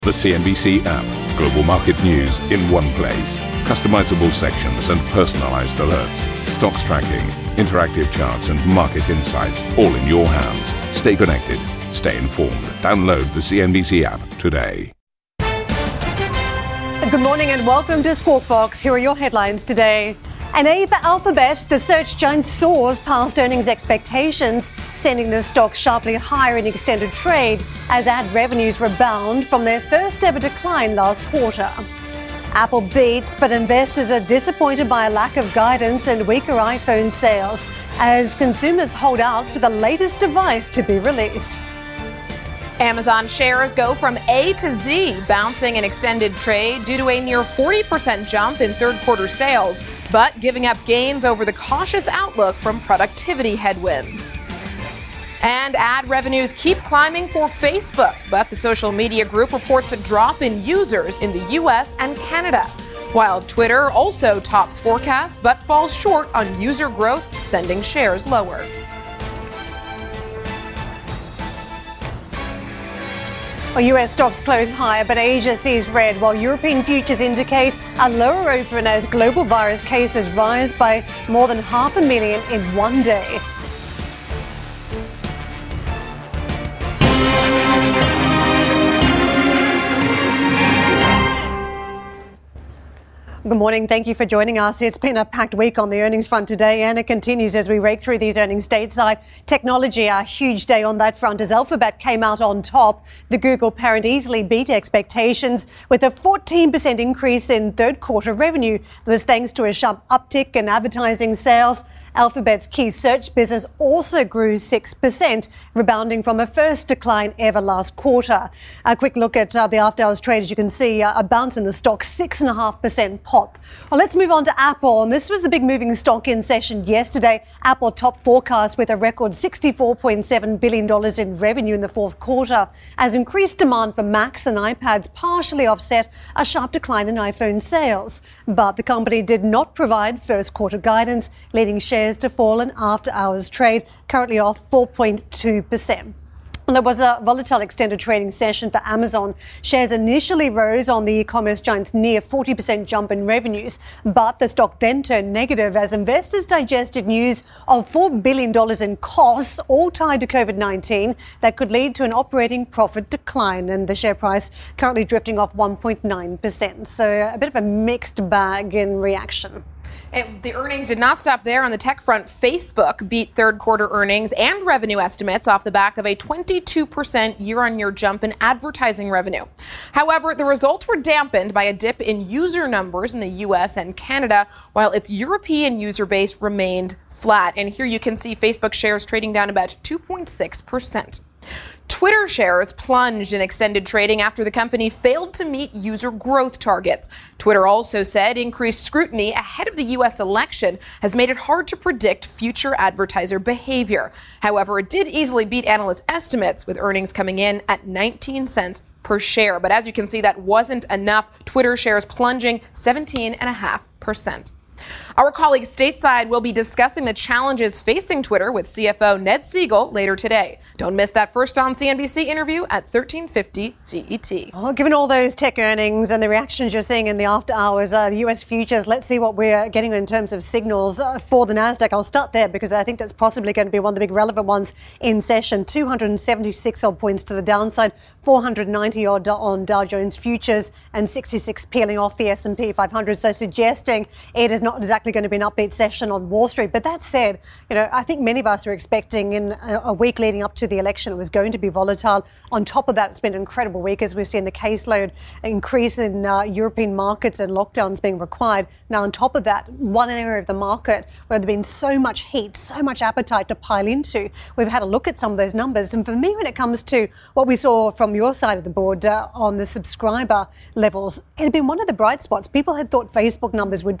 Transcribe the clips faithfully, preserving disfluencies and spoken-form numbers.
The C N B C app. Global market news in one place. Customizable sections and personalized alerts. Stocks tracking, interactive charts and market insights all in your hands. Stay connected. Stay informed. Download the C N B C app today. Good morning and welcome to Squawk Box. Here are your headlines today. An A for Alphabet. The search giant soars past earnings expectations, sending the stock sharply higher in extended trade as ad revenues rebound from their first ever decline last quarter. Apple beats, but investors are disappointed by a lack of guidance and weaker iPhone sales as consumers hold out for the latest device to be released. Amazon shares go from A to Z, bouncing in extended trade due to a near forty percent jump in third quarter sales, but giving up gains over the cautious outlook from productivity headwinds. And ad revenues keep climbing for Facebook, but the social media group reports a drop in users in the U S and Canada, while Twitter also tops forecasts but falls short on user growth, sending shares lower. Well, U S stocks close higher, but Asia sees red, while European futures indicate a lower open as global virus cases rise by more than half a million in one day. Good morning. Thank you for joining us. It's been a packed week on the earnings front today, and it continues as we rake through these earnings stateside. Technology, a huge day on that front as Alphabet came out on top. The Google parent easily beat expectations with a fourteen percent increase in third quarter revenue. That was thanks to a sharp uptick in advertising sales. Alphabet's key search business also grew six percent, rebounding from a first decline ever last quarter. A quick look at uh, the after-hours trade. As you can see, uh, a bounce in the stock, six point five percent pop. Well, let's move on to Apple. And this was the big moving stock in session yesterday. Apple top forecast with a record sixty-four point seven billion dollars in revenue in the fourth quarter, as increased demand for Macs and iPads partially offset a sharp decline in iPhone sales. But the company did not provide first quarter guidance, leading shares to fall in after-hours trade, currently off four point two percent. There was a volatile extended trading session for Amazon. Shares initially rose on the e-commerce giant's near forty percent jump in revenues, but the stock then turned negative as investors digested news of four billion dollars in costs, all tied to COVID nineteen, that could lead to an operating profit decline, and the share price currently drifting off one point nine percent. So a bit of a mixed bag in reaction. And the earnings did not stop there. On the tech front, Facebook beat third quarter earnings and revenue estimates off the back of a twenty-two percent year-on-year jump in advertising revenue. However, the results were dampened by a dip in user numbers in the U S and Canada, while its European user base remained flat. And here you can see Facebook shares trading down about two point six percent. Twitter shares plunged in extended trading after the company failed to meet user growth targets. Twitter also said increased scrutiny ahead of the U S election has made it hard to predict future advertiser behavior. However, it did easily beat analyst estimates, with earnings coming in at nineteen cents per share. But as you can see, that wasn't enough. Twitter shares plunging seventeen point five percent. Our colleagues stateside will be discussing the challenges facing Twitter with C F O Ned Siegel later today. Don't miss that First on C N B C interview at thirteen fifty C E T. Oh, given all those tech earnings and the reactions you're seeing in the after hours, uh, the U S futures, let's see what we're getting in terms of signals uh, for the Nasdaq. I'll start there because I think that's possibly going to be one of the big relevant ones in session. two hundred seventy-six odd points to the downside, four hundred ninety odd on Dow Jones futures, and sixty-six peeling off the S and P five hundred. So suggesting it is not exactly going to be an upbeat session on Wall Street. But that said, you know, I think many of us are expecting in a, a week leading up to the election it was going to be volatile. On top of that, it's been an incredible week as we've seen the caseload increase in uh, European markets and lockdowns being required. Now, on top of that, one area of the market where there's been so much heat, so much appetite to pile into, we've had a look at some of those numbers. And for me, when it comes to what we saw from your side of the board uh, on the subscriber levels, it had been one of the bright spots. People had thought Facebook numbers would start to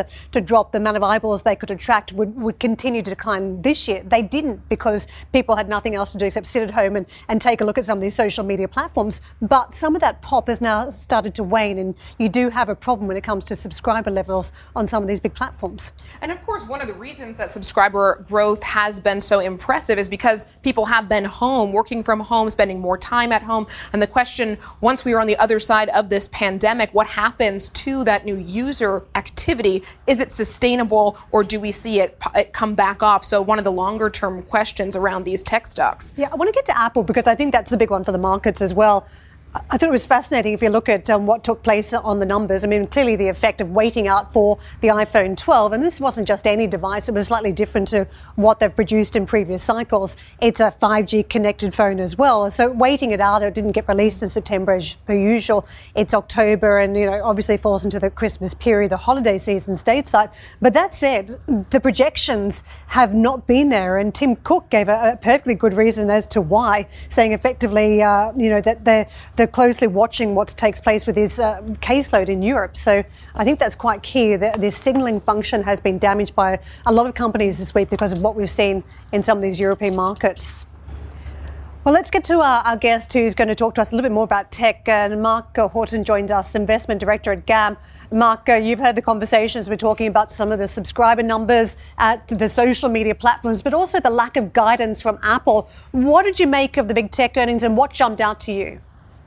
to drop. The amount of eyeballs they could attract would, would continue to decline this year. They didn't, because people had nothing else to do except sit at home and, and take a look at some of these social media platforms. But some of that pop has now started to wane, and you do have a problem when it comes to subscriber levels on some of these big platforms. And of course, one of the reasons that subscriber growth has been so impressive is because people have been home, working from home, spending more time at home. And the question, once we are on the other side of this pandemic, what happens to that new user activity? Is it sustainable, or do we see it, it come back off? So one of the longer term questions around these tech stocks. Yeah, I want to get to Apple, because I think that's the big one for the markets as well. I thought it was fascinating if you look at um, what took place on the numbers. I mean, clearly the effect of waiting out for the iPhone twelve, and this wasn't just any device, it was slightly different to what they've produced in previous cycles. It's a five G connected phone as well. So waiting it out, it didn't get released in September as per usual. It's October, and, you know, obviously falls into the Christmas period, the holiday season stateside. But that said, the projections have not been there, and Tim Cook gave a, a perfectly good reason as to why, saying effectively, uh, you know, that they're, they're closely watching what takes place with his uh, caseload in Europe. So I think that's quite key. That this signalling function has been damaged by a lot of companies this week because of what we've seen in some of these European markets. Well, let's get to our, our guest, who's going to talk to us a little bit more about tech. And Mark uh, Horton joins us, Investment Director at G A M. Mark, uh, you've heard the conversations. We're talking about some of the subscriber numbers at the social media platforms, but also the lack of guidance from Apple. What did you make of the big tech earnings, and what jumped out to you?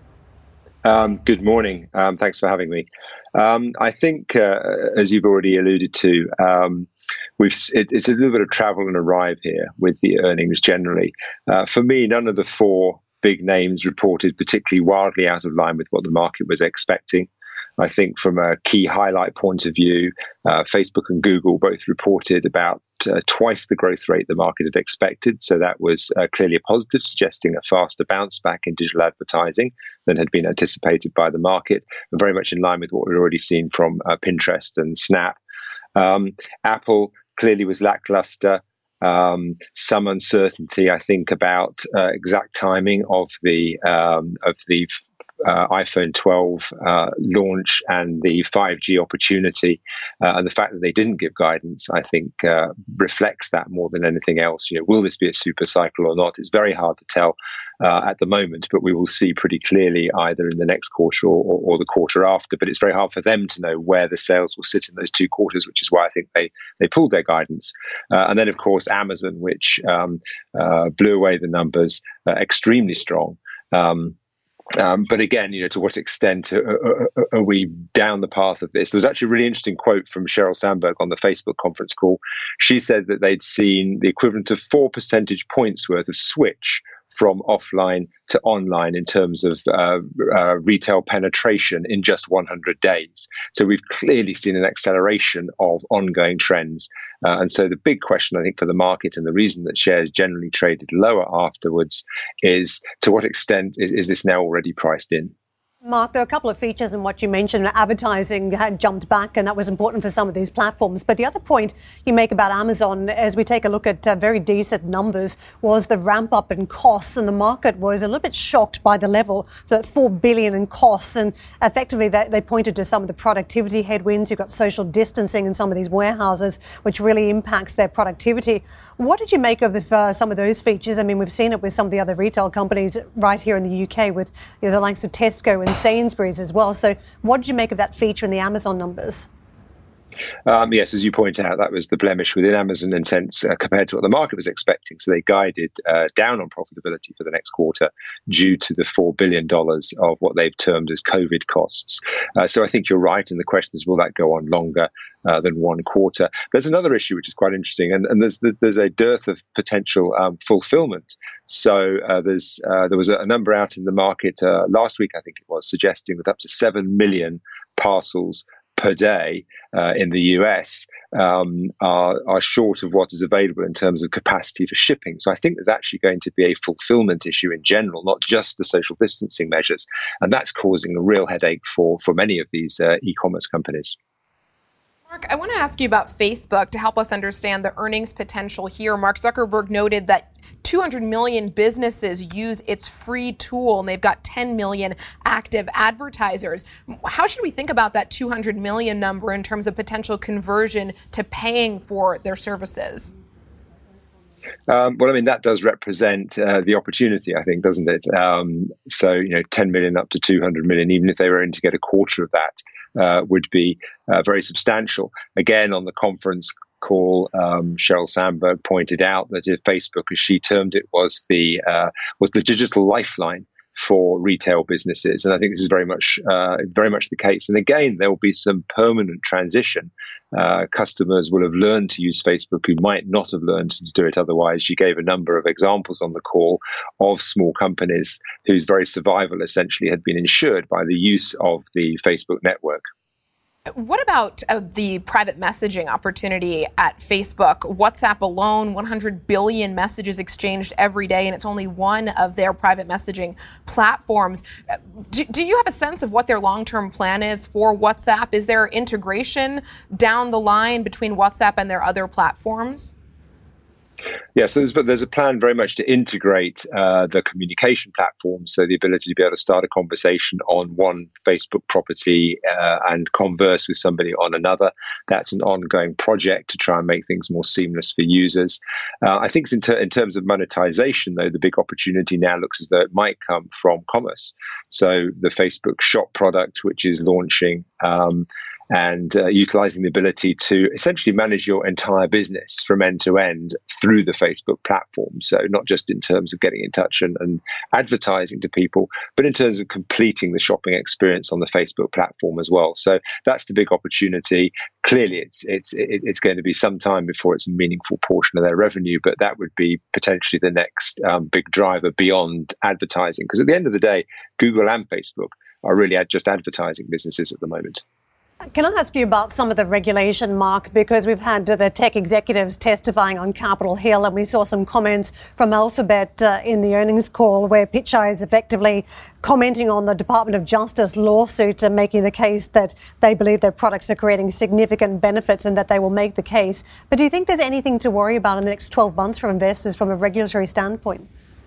Um, good morning. Um, thanks for having me. Um, I think, uh, as you've already alluded to, um, we've it, it's a little bit of travel and arrive here with the earnings generally. Uh, for me, none of the four big names reported particularly wildly out of line with what the market was expecting. I think from a key highlight point of view, uh, Facebook and Google both reported about uh, twice the growth rate the market had expected. So that was uh, clearly a positive, suggesting a faster bounce back in digital advertising than had been anticipated by the market, and very much in line with what we'd already seen from uh, Pinterest and Snap. Um, Apple clearly was lackluster. Um, some uncertainty, I think, about uh, exact timing of the um, of the uh, iPhone twelve uh, launch and the five G opportunity, uh, and the fact that they didn't give guidance, I think, uh, reflects that more than anything else. You know, will this be a super cycle or not? It's very hard to tell uh, at the moment, but we will see pretty clearly either in the next quarter or, or, or the quarter after. But it's very hard for them to know where the sales will sit in those two quarters, which is why I think they they pulled their guidance. Uh, and then, of course, Amazon, which um, uh, blew away the numbers, uh, extremely strong. Um, um, but again, you know, to what extent are, are we down the path of this? There was actually a really interesting quote from Sheryl Sandberg on the Facebook conference call. She said that they'd seen the equivalent of four percentage points worth of switch from offline to online in terms of uh, uh, retail penetration in just one hundred days. So we've clearly seen an acceleration of ongoing trends. Uh, and so the big question, I think, for the market, and the reason that shares generally traded lower afterwards, is to what extent is, is this now already priced in? Mark, there are a couple of features in what you mentioned. Advertising had jumped back, and that was important for some of these platforms. But the other point you make about Amazon, as we take a look at uh, very decent numbers, was the ramp up in costs. And the market was a little bit shocked by the level. So at four billion dollars in costs. And effectively, they, they pointed to some of the productivity headwinds. You've got social distancing in some of these warehouses, which really impacts their productivity. What did you make of the, uh, some of those features? I mean, we've seen it with some of the other retail companies right here in the U K with, you know, the likes of Tesco and Sainsbury's as well. So what did you make of that feature in the Amazon numbers? Um, yes, as you point out, that was the blemish within Amazon in sense uh, compared to what the market was expecting. So they guided uh, down on profitability for the next quarter due to the four billion dollars of what they've termed as COVID costs. Uh, so I think you're right. And the question is, will that go on longer uh, than one quarter? There's another issue which is quite interesting, and, and there's there's a dearth of potential um, fulfillment. So uh, there's uh, there was a, a number out in the market uh, last week, I think it was, suggesting that up to seven million parcels per day uh, in the U S um, are, are short of what is available in terms of capacity for shipping. So I think there's actually going to be a fulfillment issue in general, not just the social distancing measures. And that's causing a real headache for, for many of these uh, e-commerce companies. Mark, I want to ask you about Facebook to help us understand the earnings potential here. Mark Zuckerberg noted that two hundred million businesses use its free tool, and they've got ten million active advertisers. How should we think about that two hundred million number in terms of potential conversion to paying for their services? Um, well, I mean, that does represent uh, the opportunity, I think, doesn't it? Um, so, you know, ten million up to two hundred million, even if they were in to get a quarter of that, uh, would be uh, very substantial. Again, on the conference call, um, Sheryl Sandberg pointed out that if Facebook, as she termed it, was the uh, was the digital lifeline for retail businesses, and I think this is very much uh, very much the case. And again, there will be some permanent transition. Uh, customers will have learned to use Facebook who might not have learned to do it otherwise. She gave a number of examples on the call of small companies whose very survival essentially had been ensured by the use of the Facebook network. What about uh, the private messaging opportunity at Facebook? WhatsApp alone, one hundred billion messages exchanged every day, and it's only one of their private messaging platforms. Do, do you have a sense of what their long-term plan is for WhatsApp? Is there integration down the line between WhatsApp and their other platforms? Yes, there's, there's a plan very much to integrate uh, the communication platforms, so the ability to be able to start a conversation on one Facebook property uh, and converse with somebody on another. That's an ongoing project to try and make things more seamless for users. Uh, I think in, ter- in terms of monetization, though, the big opportunity now looks as though it might come from commerce. So the Facebook Shop product, which is launching, um, and uh, utilizing the ability to essentially manage your entire business from end to end through the Facebook platform. So not just in terms of getting in touch and, and advertising to people, but in terms of completing the shopping experience on the Facebook platform as well. So that's the big opportunity. Clearly, it's it's it's going to be some time before it's a meaningful portion of their revenue, but that would be potentially the next um, big driver beyond advertising. Because at the end of the day, Google and Facebook are really just advertising businesses at the moment. Can I ask you about some of the regulation, Mark, because we've had the tech executives testifying on Capitol Hill, and we saw some comments from Alphabet uh, in the earnings call where Pichai is effectively commenting on the Department of Justice lawsuit and making the case that they believe their products are creating significant benefits and that they will make the case. But do you think there's anything to worry about in the next twelve months for investors from a regulatory standpoint?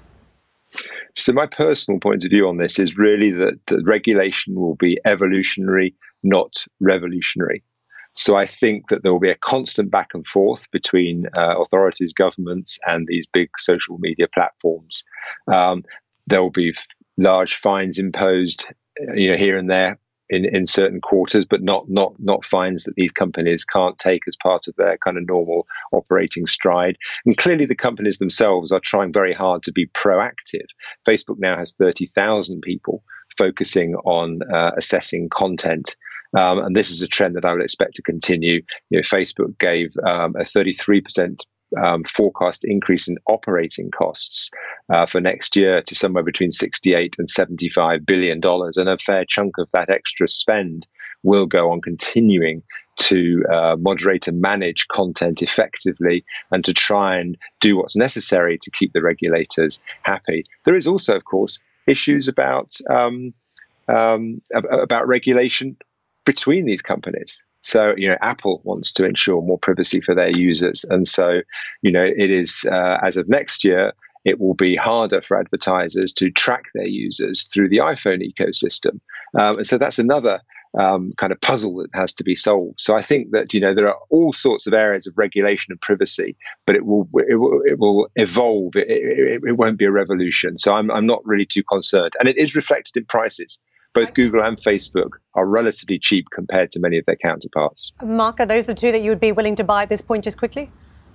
So my personal point of view on this is really that the regulation will be evolutionary, not revolutionary. So I think that there will be a constant back and forth between uh, authorities, governments, and these big social media platforms. Um, there will be f- large fines imposed, you know, here and there in, in certain quarters, but not not not fines that these companies can't take as part of their kind of normal operating stride. And clearly, the companies themselves are trying very hard to be proactive. Facebook now has thirty thousand people focusing on uh, assessing content. Um, and this is a trend that I would expect to continue. You know, Facebook gave um, a thirty-three percent um, forecast increase in operating costs uh, for next year to somewhere between sixty-eight and seventy-five billion dollars. And a fair chunk of that extra spend will go on continuing to uh, moderate and manage content effectively and to try and do what's necessary to keep the regulators happy. There is also, of course, issues about um, um, about regulation between these companies. So, you know, Apple wants to ensure more privacy for their users. And so, you know, it is, uh, as of next year, it will be harder for advertisers to track their users through the iPhone ecosystem. Um, and so that's another um, kind of puzzle that has to be solved. So I think that, you know, there are all sorts of areas of regulation and privacy, but it will it will, it will evolve. It, it, it won't be a revolution. So I'm, I'm not really too concerned. And it is reflected in prices. Both Google and Facebook are relatively cheap compared to many of their counterparts. Mark, are those the two that you would be willing to buy at this point, just quickly?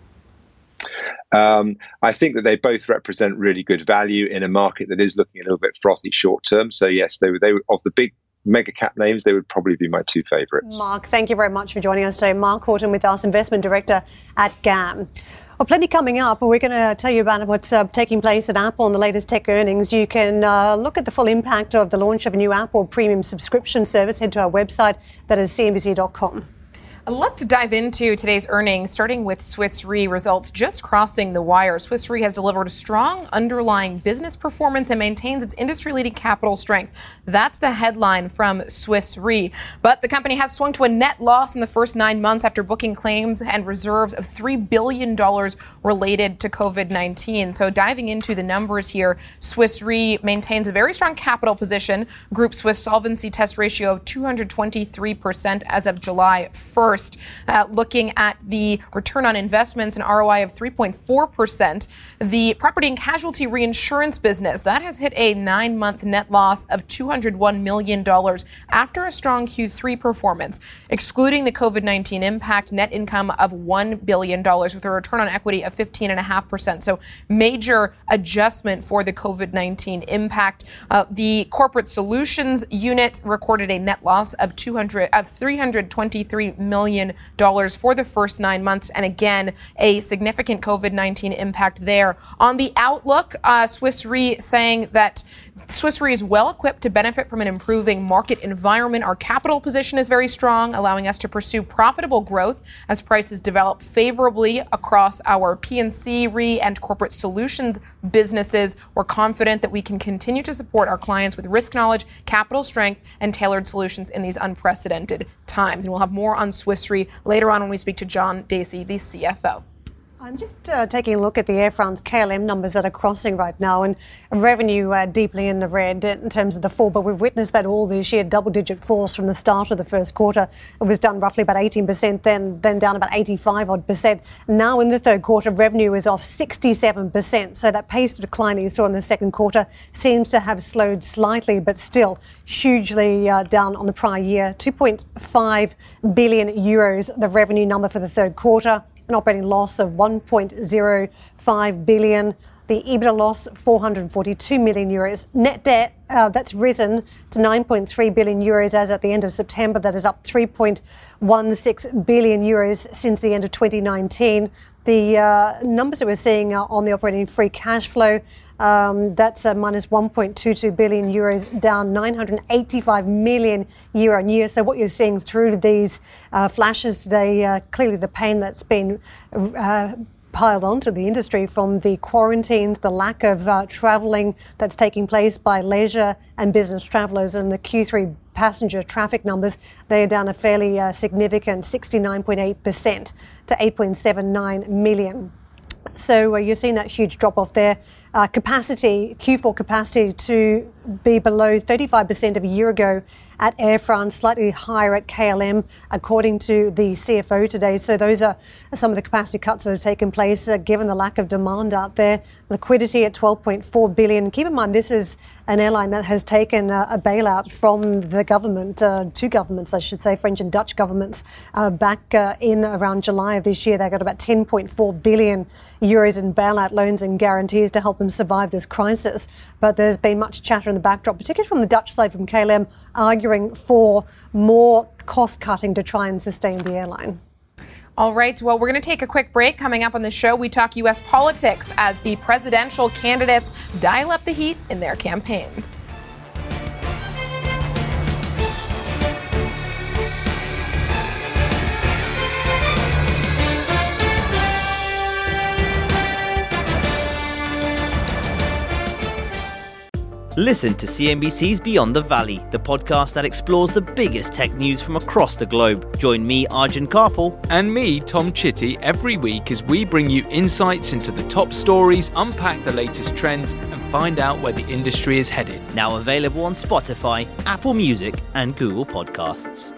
Um, I think that they both represent really good value in a market that is looking a little bit frothy short term. So yes, they were, they were of the big mega cap names, they would probably be my two favourites. Mark, thank you very much for joining us today. Mark Horton with us, Investment Director at G A M. Well, plenty coming up. We're going to tell you about what's uh, taking place at Apple and the latest tech earnings. You can uh, look at the full impact of the launch of a new Apple premium subscription service. Head to our website, that is C N B C dot com. Let's dive into today's earnings, starting with Swiss Re results just crossing the wire. Swiss Re has delivered strong underlying business performance and maintains its industry-leading capital strength. That's the headline from Swiss Re. But the company has swung to a net loss in the first nine months after booking claims and reserves of three billion dollars related to covid nineteen. So diving into the numbers here, Swiss Re maintains a very strong capital position. Group Swiss solvency test ratio of two hundred twenty-three percent as of July first. Uh, looking at the return on investments, an R O I of three point four percent. The property and casualty reinsurance business, that has hit a nine-month net loss of two hundred one million dollars after a strong Q three performance. Excluding the covid nineteen impact, net income of one billion dollars with a return on equity of fifteen point five percent. So major adjustment for the covid nineteen impact. Uh, the corporate solutions unit recorded a net loss of two hundred of three hundred twenty-three million dollars for the first nine months. And again, a significant covid nineteen impact there. On the outlook, uh, Swiss Re saying that Swiss Re is well equipped to benefit from an improving market environment. Our capital position is very strong, allowing us to pursue profitable growth as prices develop favorably across our P and C Re and corporate solutions businesses. We're confident that we can continue to support our clients with risk knowledge, capital strength, and tailored solutions in these unprecedented times. And we'll have more on Swiss Re later on when we speak to John Dacey, the C F O. I'm just uh, taking a look at the Air France K L M numbers that are crossing right now, and revenue uh, deeply in the red in terms of the fall, but we've witnessed that all this year, double-digit falls from the start of the first quarter. It was down roughly about eighteen percent, then then down about eighty-five odd percent. Now in the third quarter, revenue is off sixty-seven percent, so that pace of decline that you saw in the second quarter seems to have slowed slightly, but still hugely uh, down on the prior year. two point five billion euros, the revenue number for the third quarter. An operating loss of one point zero five billion. The EBITDA loss, four hundred forty-two million euros. Net debt, uh, that's risen to nine point three billion euros as at the end of September. That is up three point one six billion euros since the end of twenty nineteen. The uh, numbers that we're seeing uh, on the operating free cash flow, Um, that's uh, minus one point two two billion euros, down nine hundred eighty-five million year on year. So what you're seeing through these uh, flashes today, uh, clearly the pain that's been uh, piled onto the industry from the quarantines, the lack of uh, travelling that's taking place by leisure and business travellers, and the Q three passenger traffic numbers, they are down a fairly uh, significant sixty-nine point eight percent to eight point seven nine million. So uh, you're seeing that huge drop off there. Uh, capacity, Q four capacity to be below thirty-five percent of a year ago at Air France, slightly higher at K L M, according to the C F O today. So those are some of the capacity cuts that have taken place, uh, given the lack of demand out there. Liquidity at twelve point four billion. Keep in mind, this is an airline that has taken uh, a bailout from the government, uh, two governments, I should say, French and Dutch governments, uh, back uh, in around July of this year. They got about ten point four billion euros in bailout loans and guarantees to help them survive this crisis. But there's been much chatter in the backdrop, particularly from the Dutch side, from K L M, arguing for more cost cutting to try and sustain the airline. All right, well, we're going to take a quick break. Coming up on the show, we talk U S politics as the presidential candidates dial up the heat in their campaigns. Listen to C N B C's Beyond the Valley, the podcast that explores the biggest tech news from across the globe. Join me, Arjun Karpal. And me, Tom Chitty, every week as we bring you insights into the top stories, unpack the latest trends, and find out where the industry is headed. Now available on Spotify, Apple Music, and Google Podcasts.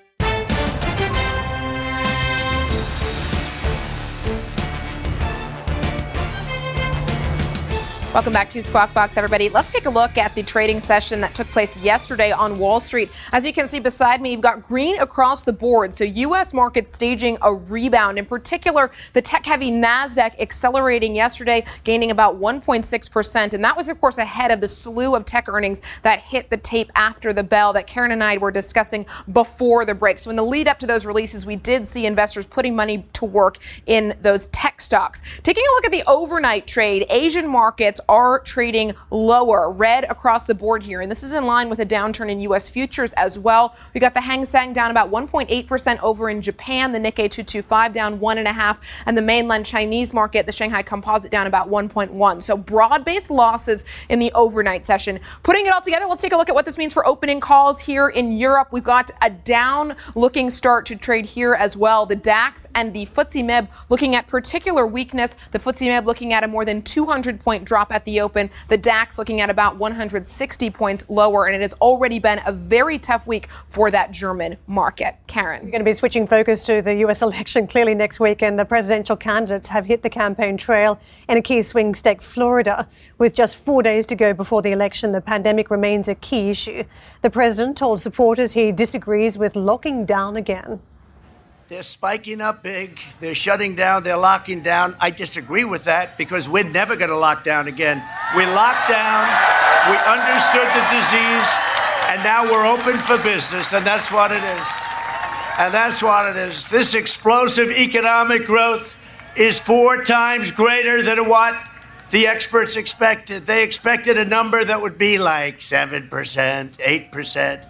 Welcome back to Squawk Box, everybody. Let's take a look at the trading session that took place yesterday on Wall Street. As you can see beside me, you've got green across the board. So U S markets staging a rebound. In particular, the tech-heavy NASDAQ accelerating yesterday, gaining about one point six percent. And that was, of course, ahead of the slew of tech earnings that hit the tape after the bell that Karen and I were discussing before the break. So in the lead up to those releases, we did see investors putting money to work in those tech stocks. Taking a look at the overnight trade, Asian markets markets are trading lower, red across the board here. And this is in line with a downturn in U S futures as well. We got the Hang Seng down about one point eight percent over in Japan, the Nikkei two twenty-five down one point five, and the mainland Chinese market, the Shanghai Composite, down about one point one. So broad-based losses in the overnight session. Putting it all together, let's take a look at what this means for opening calls here in Europe. We've got a down-looking start to trade here as well. The DAX and the F T S E M I B looking at particular weakness. The F T S E M I B looking at a more than two hundred point drop at the open. The DAX looking at about one hundred sixty points lower, and it has already been a very tough week for that German market. Karen. We're going to be switching focus to the U S election clearly next week, and the presidential candidates have hit the campaign trail in a key swing state, Florida. With just four days to go before the election, the pandemic remains a key issue. The president told supporters he disagrees with locking down again. They're spiking up big. They're shutting down. They're locking down. I disagree with that because we're never going to lock down again. We locked down. We understood the disease. And now we're open for business. And that's what it is. And that's what it is. This explosive economic growth is four times greater than what the experts expected. They expected a number that would be like seven percent, eight percent.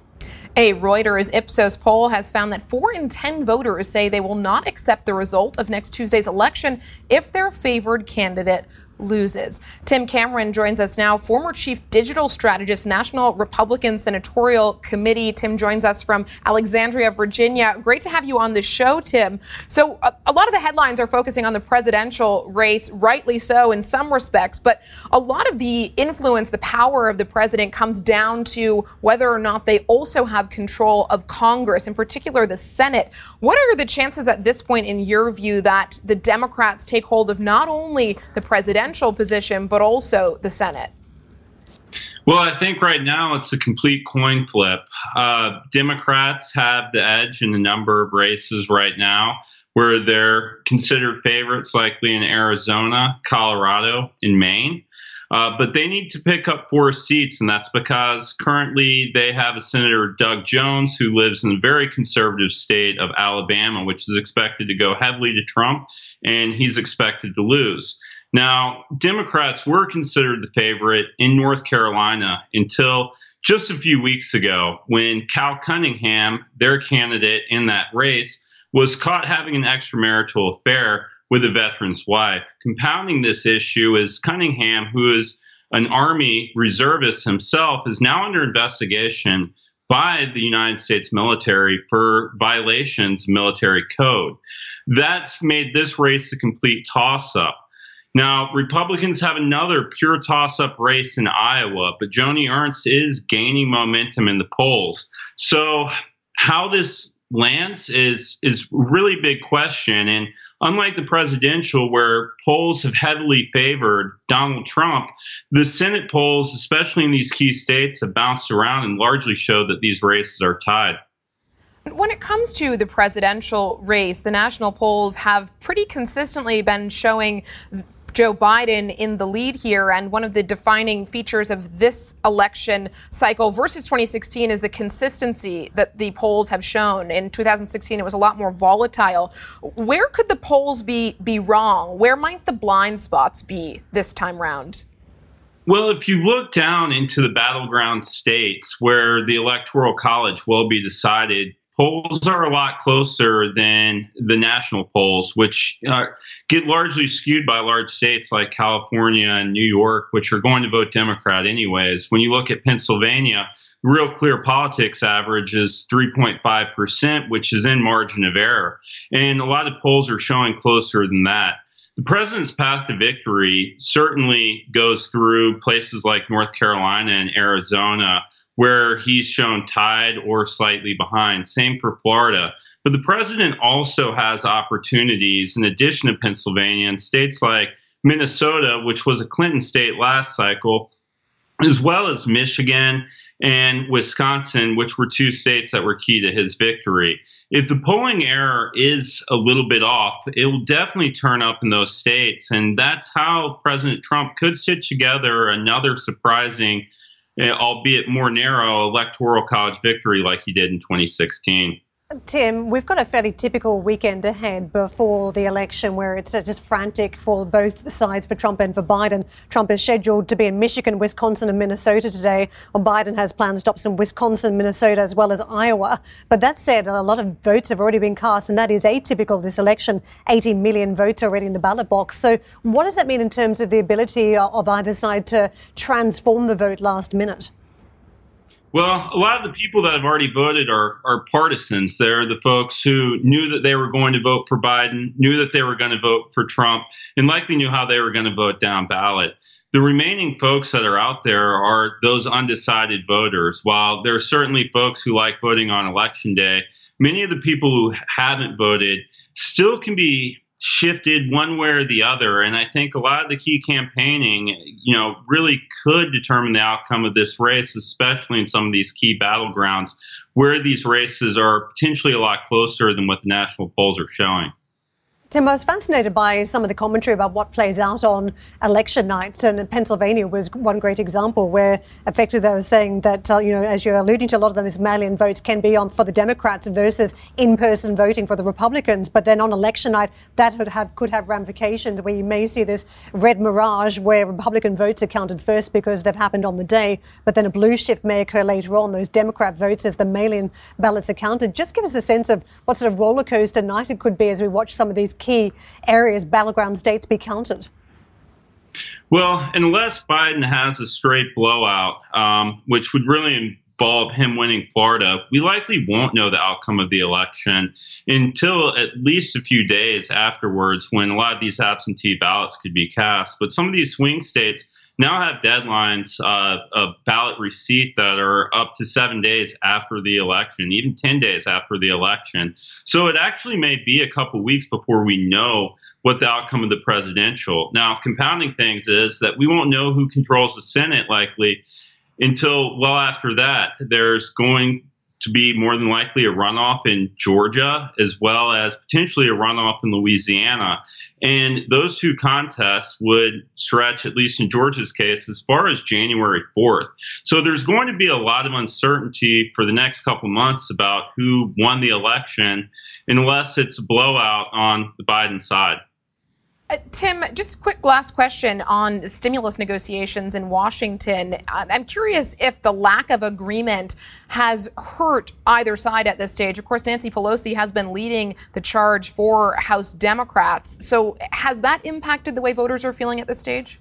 A Reuters Ipsos poll has found that four in ten voters say they will not accept the result of next Tuesday's election if their favored candidate loses. Tim Cameron joins us now, former chief digital strategist, National Republican Senatorial Committee. Tim joins us from Alexandria, Virginia. Great to have you on the show, Tim. So a, a lot of the headlines are focusing on the presidential race, rightly so in some respects, but a lot of the influence, the power of the president comes down to whether or not they also have control of Congress, in particular the Senate. What are the chances at this point, in your view, that the Democrats take hold of not only the presidential position, but also the Senate? Well, I think right now it's a complete coin flip. Uh, Democrats have the edge in a number of races right now where they're considered favorites, likely in Arizona, Colorado, and Maine. Uh, but they need to pick up four seats, and that's because currently they have a Senator Doug Jones who lives in the very conservative state of Alabama, which is expected to go heavily to Trump, and he's expected to lose. Now, Democrats were considered the favorite in North Carolina until just a few weeks ago when Cal Cunningham, their candidate in that race, was caught having an extramarital affair with a veteran's wife. Compounding this issue is Cunningham, who is an Army reservist himself, is now under investigation by the United States military for violations of military code. That's made this race a complete toss-up. Now, Republicans have another pure toss-up race in Iowa, but Joni Ernst is gaining momentum in the polls. So how this lands is is really big question. And unlike the presidential, where polls have heavily favored Donald Trump, the Senate polls, especially in these key states, have bounced around and largely show that these races are tied. When it comes to the presidential race, the national polls have pretty consistently been showing Joe Biden in the lead here, and one of the defining features of this election cycle versus twenty sixteen is the consistency that the polls have shown. In two thousand sixteen, it was a lot more volatile. Where could the polls be be wrong? Where might the blind spots be this time round? Well, if you look down into the battleground states where the Electoral College will be decided, polls are a lot closer than the national polls, which uh, get largely skewed by large states like California and New York, which are going to vote Democrat anyways. When you look at Pennsylvania, the Real Clear Politics average is three point five percent, which is in margin of error. And a lot of polls are showing closer than that. The president's path to victory certainly goes through places like North Carolina and Arizona, where he's shown tied or slightly behind. Same for Florida. But the president also has opportunities in addition to Pennsylvania in states like Minnesota, which was a Clinton state last cycle, as well as Michigan and Wisconsin, which were two states that were key to his victory. If the polling error is a little bit off, it will definitely turn up in those states. And that's how President Trump could stitch together another surprising, albeit more narrow, electoral college victory like he did in twenty sixteen. Tim, we've got a fairly typical weekend ahead before the election where it's just frantic for both sides, for Trump and for Biden. Trump is scheduled to be in Michigan, Wisconsin and Minnesota today, while Biden has plans to stop in Wisconsin, Minnesota, as well as Iowa. But that said, a lot of votes have already been cast, and that is atypical of this election. eighty million votes already in the ballot box. So what does that mean in terms of the ability of either side to transform the vote last minute? Well, a lot of the people that have already voted are, are partisans. They're the folks who knew that they were going to vote for Biden, knew that they were going to vote for Trump, and likely knew how they were going to vote down ballot. The remaining folks that are out there are those undecided voters. While there are certainly folks who like voting on Election Day, many of the people who haven't voted still can be shifted one way or the other. And I think a lot of the key campaigning, you know, really could determine the outcome of this race, especially in some of these key battlegrounds where these races are potentially a lot closer than what the national polls are showing. Tim, I was fascinated by some of the commentary about what plays out on election night, and Pennsylvania was one great example where effectively they were saying that, uh, you know, as you're alluding to, a lot of them is mail-in votes can be on for the Democrats versus in-person voting for the Republicans. But then on election night, that could have, could have ramifications where you may see this red mirage where Republican votes are counted first because they've happened on the day, but then a blue shift may occur later on, those Democrat votes as the mail-in ballots are counted. Just give us a sense of what sort of roller coaster night it could be as we watch some of these key areas, battleground states, be counted? Well, unless Biden has a straight blowout, um, which would really involve him winning Florida, we likely won't know the outcome of the election until at least a few days afterwards, when a lot of these absentee ballots could be cast. But some of these swing states now have deadlines uh, of ballot receipt that are up to seven days after the election, even ten days after the election. So it actually may be a couple weeks before we know what the outcome of the presidential. Now, compounding things is that we won't know who controls the Senate likely until well after that. There's going to be more than likely a runoff in Georgia, as well as potentially a runoff in Louisiana. And those two contests would stretch, at least in Georgia's case, as far as January fourth. So there's going to be a lot of uncertainty for the next couple months about who won the election, unless it's a blowout on the Biden side. Uh, Tim, just a quick last question on the stimulus negotiations in Washington. I'm curious if the lack of agreement has hurt either side at this stage. Of course, Nancy Pelosi has been leading the charge for House Democrats. So has that impacted the way voters are feeling at this stage?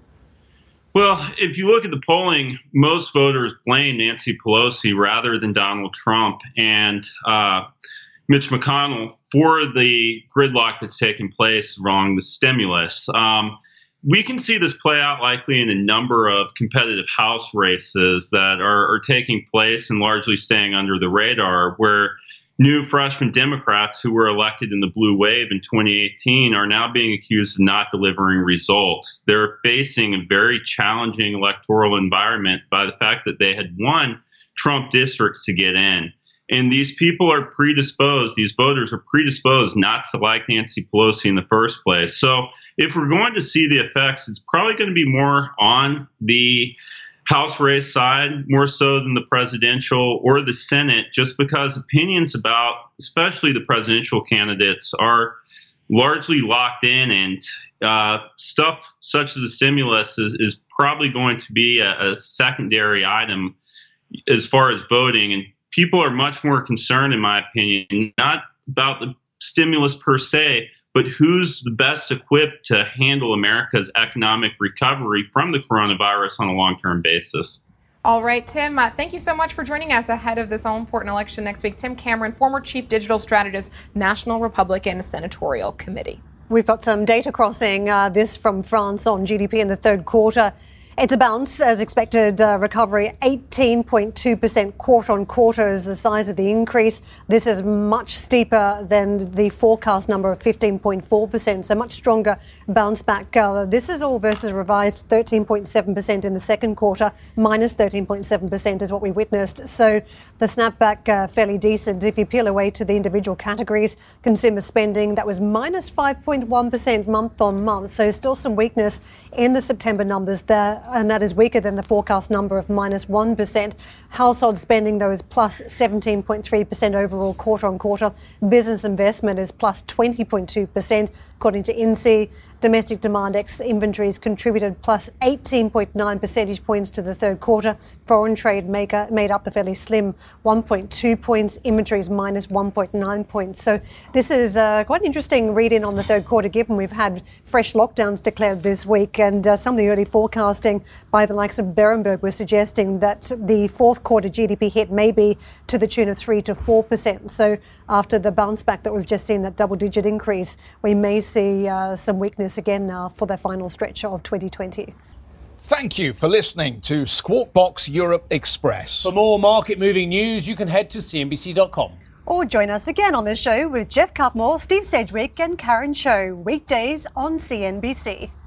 Well, if you look at the polling, most voters blame Nancy Pelosi rather than Donald Trump and uh, Mitch McConnell for the gridlock that's taken place along the stimulus. Um, we can see this play out likely in a number of competitive House races that are, are taking place and largely staying under the radar, where new freshman Democrats who were elected in the blue wave in twenty eighteen are now being accused of not delivering results. They're facing a very challenging electoral environment by the fact that they had won Trump districts to get in. And these people are predisposed, these voters are predisposed not to like Nancy Pelosi in the first place. So if we're going to see the effects, it's probably going to be more on the House race side, more so than the presidential or the Senate, just because opinions about especially the presidential candidates are largely locked in, and uh, stuff such as the stimulus is, is probably going to be a, a secondary item as far as voting. And people are much more concerned, in my opinion, not about the stimulus per se, but who's the best equipped to handle America's economic recovery from the coronavirus on a long-term basis. All right, Tim, uh, thank you so much for joining us ahead of this all-important election next week. Tim Cameron, former Chief Digital Strategist, National Republican Senatorial Committee. We've got some data crossing uh, this from France on G D P in the third quarter. It's a bounce as expected, uh, recovery eighteen point two percent quarter on quarter is the size of the increase. This is much steeper than the forecast number of fifteen point four percent, so much stronger bounce back. Uh, this is all versus revised thirteen point seven percent in the second quarter, minus thirteen point seven percent is what we witnessed. So the snapback uh, fairly decent. If you peel away to the individual categories, consumer spending, that was minus five point one percent month on month, so still some weakness in the September numbers there, and that is weaker than the forecast number of minus one percent. Household spending, though, is plus seventeen point three percent overall quarter on quarter. Business investment is plus twenty point two percent, according to I N S E. Domestic demand ex inventories contributed plus eighteen point nine percentage points to the third quarter. Foreign trade maker made up a fairly slim one point two points. Inventories minus one point nine points. So this is uh, quite an interesting read-in on the third quarter, given we've had fresh lockdowns declared this week, and uh, some of the early forecasting by the likes of Berenberg was suggesting that the fourth quarter G D P hit may be to the tune of three to four percent. So after the bounce back that we've just seen, that double-digit increase, we may see uh, some weakness again now for the final stretch of twenty twenty. Thank you for listening to Squawk Box Europe Express. For more market-moving news, you can head to C N B C dot com. Or join us again on the show with Jeff Cutmore, Steve Sedgwick and Karen Cho, weekdays on C N B C.